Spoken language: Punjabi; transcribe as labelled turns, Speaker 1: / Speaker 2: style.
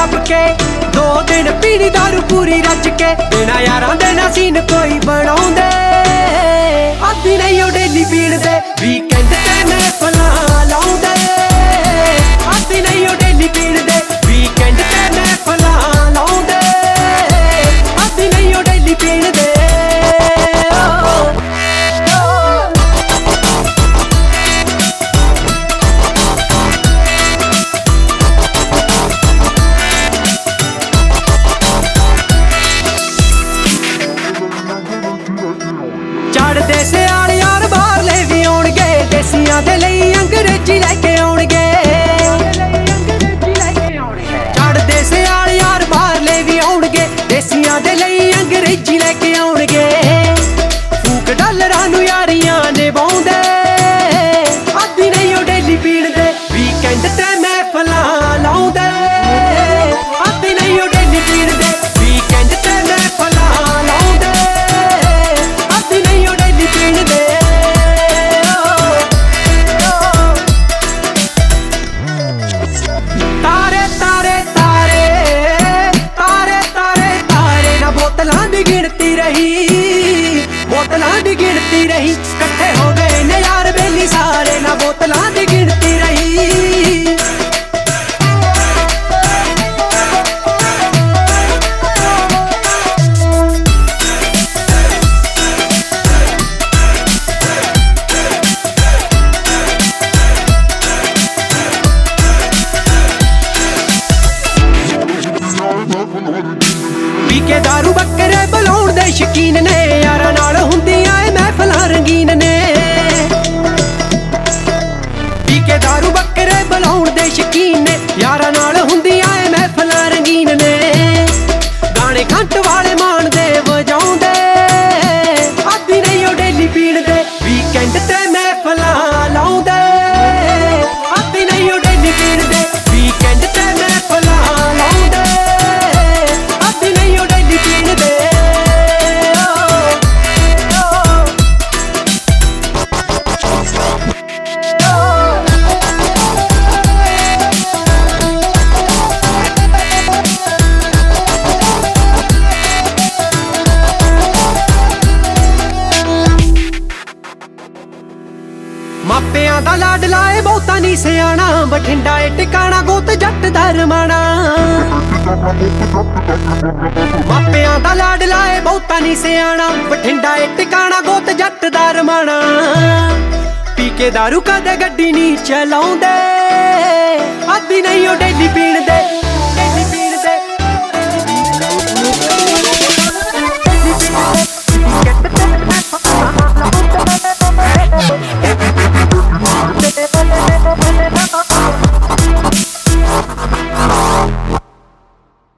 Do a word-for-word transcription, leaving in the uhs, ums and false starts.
Speaker 1: ਦੱਬ ਕੇ ਦੋ ਦਿਨ ਪੀਣੀ ਦਾਰੂ ਪੂਰੀ ਰੱਜ ਕੇ ਬਿਨਾਂ ਯਾਰਾਂ ਦੇ ਨਾ ਸੀਨ ਕੋਈ ਬਣਾਉਂਦੇ ਆਦੀ ਨਹੀਂ ਉਹ ਡੇਲੀ ਪੀਣਦੇ ਵੀਕਐਂਡ ਤੇ ਮਹਿਫਲਾਂ ਲਾਉਂਦੇ ਆਦੀ ਨਹੀਂ ਉਹ ਡੇਲੀ ਪੀਣਦੇ ਵੀਕਐਂਡ ਤੇ ਮਹਿਫਲਾਂ ਲਾਉਂਦੇ ਆਦੀ ਨਹੀਂ ਉਹ ਡੇਲੀ ਪੀਣਦੇ ਚੜਦੇ ਸਿਆਲ ਯਾਰ ਬਾਹਰਲੇ ਵੀ ਆਉਣਗੇ ਦੇਸੀਆਂ ਦੇ ਲਈ ਅੰਗਰੇਜ਼ੀ ਲੈ ਕੇ ਆਉਣਗੇ ਚੜਦੇ ਸਿਆਲ ਯਾਰ ਬਾਹਰਲੇ ਵੀ ਆਉਣਗੇ ਦੇਸੀਆਂ ਦੇ ਲਈ ਅੰਗਰੇਜ਼ੀ ਲੈ ਕੇ ਆਉਣਗੇ ਫੂਕ ਡਾਲਰਾਂ ਨੂੰ ਯਾਰੀਆਂ ਨਿਭਾਉਂਦੇ ਆਦੀ ਨਹੀਂ ਉਹ ਡੇਲੀ ਪੀਣਦੇ ਵੀਕਐਂਡ ਤੇ ਮਹਿਫਲਾਂ ਲਾਉਂਦੇ ਆਦੀ ਨਹੀਂ ਉਹ ਡੇਲੀ ਪੀਣਦੇ ਵੀਕਐਂਡ ਤੇ ਮਹਿਫਲਾਂ ਲਾਉਂਦੇ ਆਦੀ ਨਹੀਂ ਉਹ ਡੇਲੀ ਪੀਣਦੇ ਤਾਰੇ ਤਾਰੇ ਤਾਰੇ ਤਾਰੇ ਤਾਰੇ ਤਾਰੇ ਨਾ ਬੋਤਲਾਂ ਦੀ ਗਿਣਤੀ ਰਹੀ ਬੋਤਲਾਂ ਦੀ ਗਿਣਤੀ ਰਹੀ ਇਕੱਠੇ ਹੋ ਗਏ ਨੇ ਯਾਰ ਬੇਲੀ ਸਾਰੇ ਨਾ ਬੋਤਲਾਂ ਦੀ ਗਿਣਤੀ ਰਹੀ ਪੀ ਕੇ ਦਾਰੂ ਬੱਕਰੇ ਬੁਲਾਉਣ ਦੇ ਸ਼ਕੀਨ ਨੇ ਯਾਰਾਂ ਨਾਲ ਹੁੰਦੀਆਂ ਏ ਮਹਿਫਲਾਂ ਰੰਗੀਨ ਨੇ ਪੀ ਕੇ ਦਾਰੂ ਬੱਕਰੇ ਬੁਲਾਉਣ ਦੇ ਸ਼ਕੀਨ ਨੇ ਯਾਰਾਂ ਨਾਲ ਹੁੰਦੀਆਂ ਏ ਮਹਿਫਲਾਂ ਰੰਗੀਨ ਨੇ ਗਾਣੇ ਖੰਟ ਵਾਲੇ ਮਾਣ ਦੇ ਵਜਾਉਂਦੇ ਆਦੀ ਨਹੀਂ ਉਹ ਡੇਲੀ ਪੀਣਦੇ ਵੀਕਐਂਡ ਤੇ ਮਹਿਫਲਾਂ ਲਾਉਂਦੇ ਆਦੀ ਨਹੀਂ ਉਹ ਡੇਲੀ ਪੀਣਦੇ ਵੀਕਐਂਡ ਤੇ ਮਹਿਫਲਾਂ ਲਾਉਂਦੇ ਆਦੀ ਨਹੀਂ ਉਹ ਡੇਲੀ ਪੀਣਦੇ ਮਾਪਿਆਂ ਦਾ ਲਾਡਲਾ ਏ ਬਹੁਤਾ ਨਹੀਂ ਸਿਆਣਾ ਬਠਿੰਡਾ ਏ ਟਿਕਾਣਾ ਗੋਤ ਜੱਟ ਦਾ ਰਮਾਣਾ ਮਾਪਿਆਂ ਦਾ ਲਾਡਲਾ ਏ ਬਹੁਤਾ ਨਹੀਂ ਸਿਆਣਾ ਬਠਿੰਡਾ ਏ ਟਿਕਾਣਾ ਗੋਤ ਜੱਟ ਦਾ ਰਮਾਣਾ ਪੀ ਕੇ ਦਾਰੂ ਕਦੇ ਗੱਡੀ ਨਹੀਂ ਚਲਾਉਂਦੇ ਆਦੀ ਨਹੀਂ ਉਹ ਡੇਲੀ ਪੀਣਦੇ